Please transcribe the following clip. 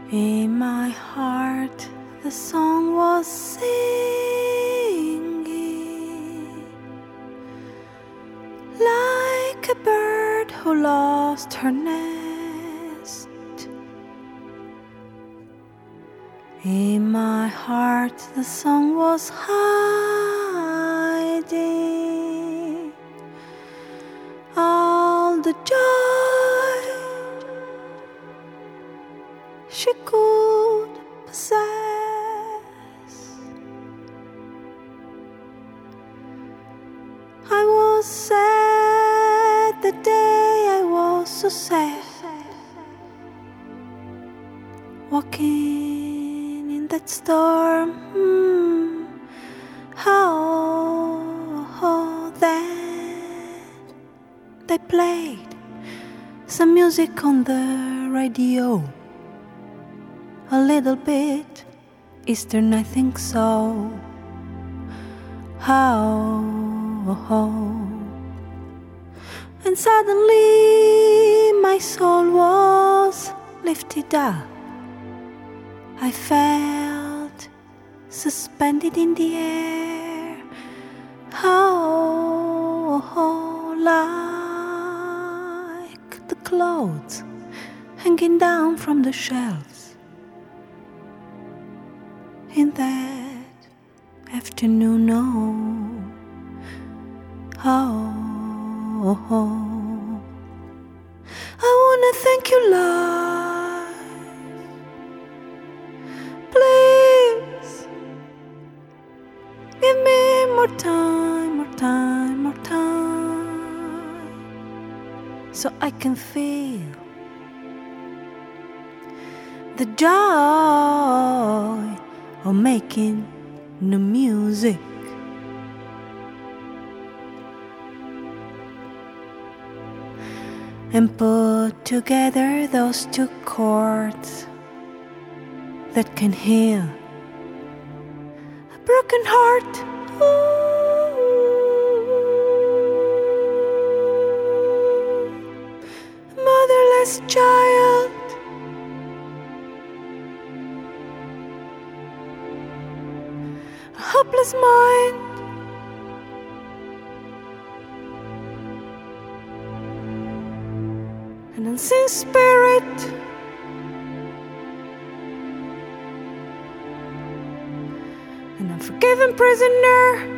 In my heart the song was singing, like a bird who lost her nest. In my heart the song was hiding all the joy she could possess. I was sad the day I was so sad, walking in that storm. Then they played some music on the radio, a little bit Eastern, I think so. And suddenly my soul was lifted up. I felt suspended in the air, like the clothes hanging down from the shelves in that afternoon. I wanna thank you, life. Please give me more time, more time, more time, so I can feel the joy of making the music. And put together those two chords that can heal a broken heart. A motherless child, a hopeless mind, an unseen spirit, an unforgiven prisoner.